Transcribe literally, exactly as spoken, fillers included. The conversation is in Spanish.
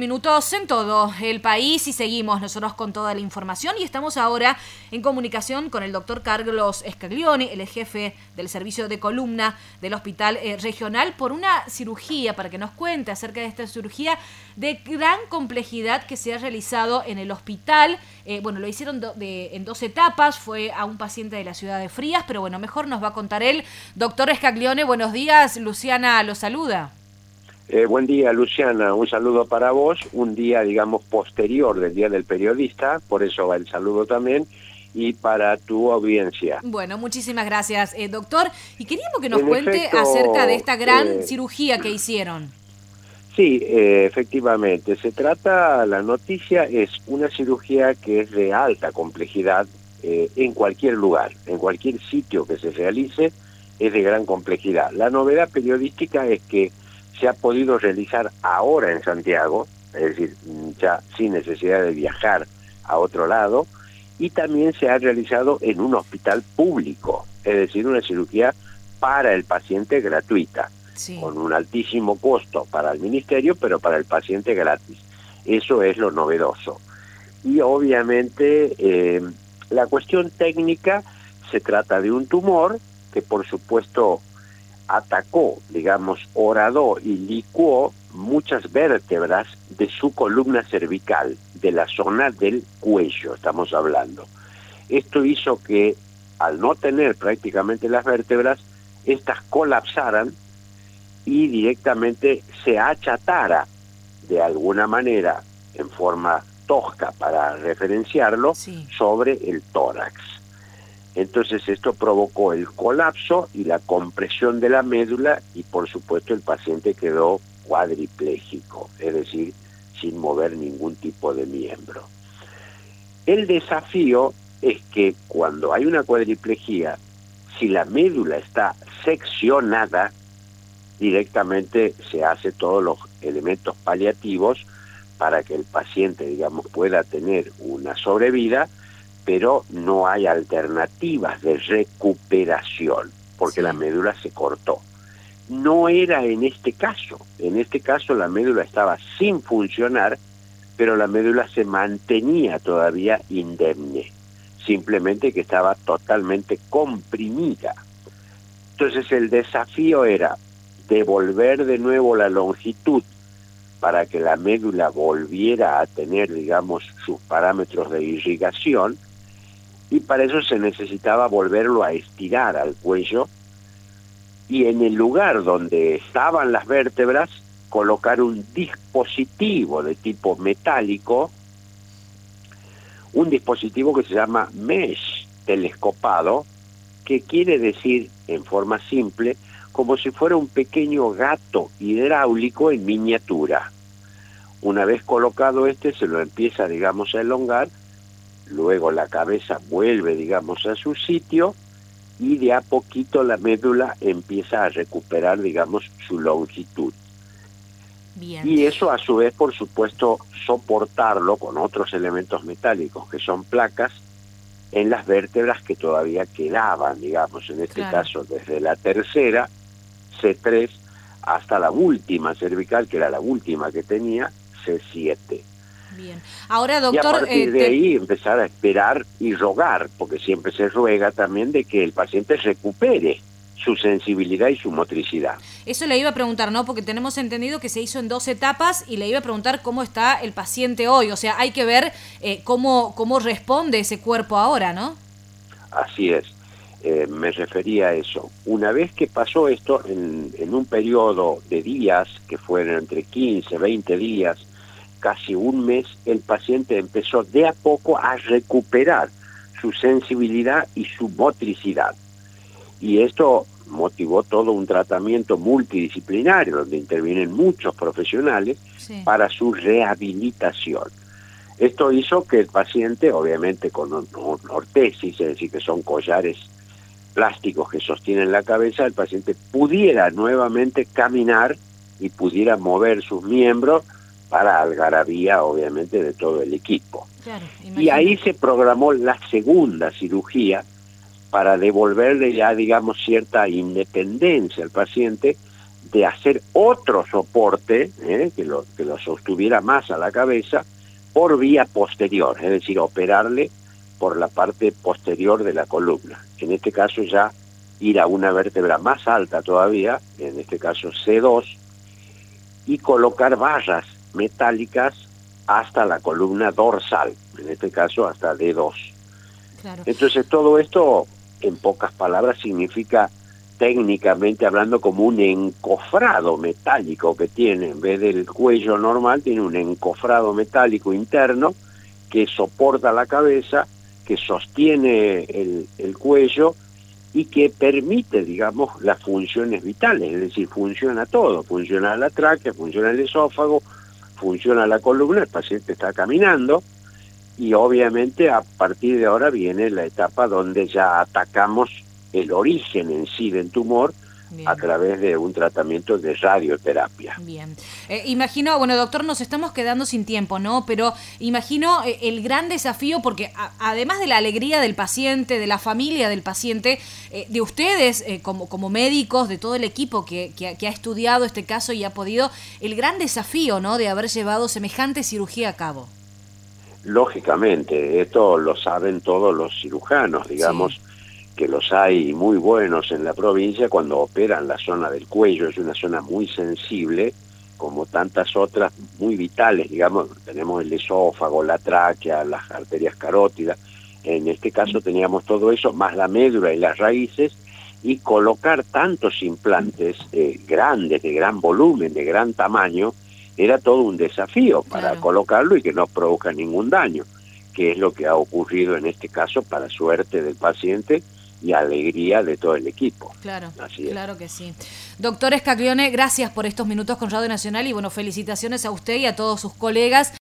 Minutos en todo el país y seguimos nosotros con toda la información y estamos ahora en comunicación con el doctor Carlos Scaglione, el jefe del servicio de columna del Hospital eh, Regional, por una cirugía, para que nos cuente acerca de esta cirugía de gran complejidad que se ha realizado en el hospital. Eh, bueno, lo hicieron do, de, en dos etapas, fue a un paciente de la ciudad de Frías, pero bueno, mejor nos va a contar él. Doctor Scaglione, buenos días, Luciana lo saluda. Eh, buen día, Luciana, un saludo para vos, un día, digamos, posterior del Día del Periodista, por eso va el saludo también, y para tu audiencia. Bueno, muchísimas gracias, eh, doctor. Y queríamos que nos En cuente efecto, acerca de esta gran eh, cirugía que hicieron. Sí, eh, efectivamente, se trata, la noticia es una cirugía que es de alta complejidad eh, en cualquier lugar, en cualquier sitio que se realice, es de gran complejidad. La novedad periodística es que se ha podido realizar ahora en Santiago, es decir, ya sin necesidad de viajar a otro lado, y también se ha realizado en un hospital público, es decir, una cirugía para el paciente gratuita, sí, con un altísimo costo para el ministerio, pero para el paciente gratis. Eso es lo novedoso. Y obviamente eh, la cuestión técnica, se trata de un tumor que por supuesto atacó, digamos, horadó y licuó muchas vértebras de su columna cervical, de la zona del cuello, estamos hablando. Esto hizo que, al no tener prácticamente las vértebras, estas colapsaran y directamente se achatara de alguna manera, en forma tosca para referenciarlo, sí, sobre el tórax. Entonces esto provocó el colapso y la compresión de la médula y por supuesto el paciente quedó cuadripléjico, es decir, sin mover ningún tipo de miembro. El desafío es que cuando hay una cuadriplejía, si la médula está seccionada, directamente se hace todos los elementos paliativos para que el paciente, digamos, pueda tener una sobrevida, pero no hay alternativas de recuperación, porque sí, la médula se cortó. No era en este caso. En este caso la médula estaba sin funcionar, pero la médula se mantenía todavía indemne, simplemente que estaba totalmente comprimida. Entonces el desafío era devolver de nuevo la longitud para que la médula volviera a tener, digamos, sus parámetros de irrigación, y para eso se necesitaba volverlo a estirar al cuello y en el lugar donde estaban las vértebras colocar un dispositivo de tipo metálico, un dispositivo que se llama mesh telescopado, que quiere decir en forma simple como si fuera un pequeño gato hidráulico en miniatura. Una vez colocado este, se lo empieza, digamos, a elongar. Luego la cabeza vuelve, digamos, a su sitio y de a poquito la médula empieza a recuperar, digamos, su longitud. Bien. Y eso a su vez, por supuesto, soportarlo con otros elementos metálicos que son placas en las vértebras que todavía quedaban, digamos, en este claro. caso desde la tercera, C tres, hasta la última cervical, que era la última que tenía, C siete. Bien. Ahora, doctor... Y a partir eh, de te... ahí empezar a esperar y rogar, porque siempre se ruega también de que el paciente recupere su sensibilidad y su motricidad. Eso le iba a preguntar, ¿no? Porque tenemos entendido que se hizo en dos etapas y le iba a preguntar cómo está el paciente hoy. O sea, hay que ver eh, cómo, cómo responde ese cuerpo ahora, ¿no? Así es. Eh, me refería a eso. Una vez que pasó esto, en, en un periodo de días, que fueron entre quince, veinte días, casi un mes, el paciente empezó de a poco a recuperar su sensibilidad y su motricidad. Y esto motivó todo un tratamiento multidisciplinario, donde intervienen muchos profesionales sí. para su rehabilitación. Esto hizo que el paciente, obviamente con un, un ortesis, es decir, que son collares plásticos que sostienen la cabeza, el paciente pudiera nuevamente caminar y pudiera mover sus miembros para algarabía, obviamente, de todo el equipo. Claro, y ahí se programó la segunda cirugía para devolverle ya, digamos, cierta independencia al paciente de hacer otro soporte eh, que, lo, que lo sostuviera más a la cabeza por vía posterior, es decir, operarle por la parte posterior de la columna. En este caso ya ir a una vértebra más alta todavía, en este caso C dos, y colocar barras metálicas hasta la columna dorsal, en este caso hasta D dos. Claro. Entonces todo esto, en pocas palabras, significa técnicamente hablando como un encofrado metálico que tiene, en vez del cuello normal, tiene un encofrado metálico interno que soporta la cabeza, que sostiene el, el cuello y que permite, digamos, las funciones vitales, es decir, funciona todo, funciona la tráquea, funciona el esófago, funciona la columna, el paciente está caminando y obviamente a partir de ahora viene la etapa donde ya atacamos el origen en sí del tumor. Bien. A través de un tratamiento de radioterapia. Bien. Eh, imagino, bueno, doctor, nos estamos quedando sin tiempo, ¿no? Pero imagino eh, el gran desafío, porque a, además de la alegría del paciente, de la familia del paciente, eh, de ustedes eh, como, como médicos, de todo el equipo que, que, que ha estudiado este caso y ha podido, el gran desafío, ¿no?, de haber llevado semejante cirugía a cabo. Lógicamente, esto lo saben todos los cirujanos, digamos. Sí. Que los hay muy buenos en la provincia cuando operan la zona del cuello, es una zona muy sensible, como tantas otras muy vitales, digamos, tenemos el esófago, la tráquea, las arterias carótidas, en este caso teníamos todo eso, más la médula y las raíces, y colocar tantos implantes eh, grandes, de gran volumen, de gran tamaño, era todo un desafío para claro. colocarlo y que no provoca ningún daño, que es lo que ha ocurrido en este caso para suerte del paciente y alegría de todo el equipo. Claro, Así es. Claro que sí. Doctor Scaglione, gracias por estos minutos con Radio Nacional y bueno, felicitaciones a usted y a todos sus colegas.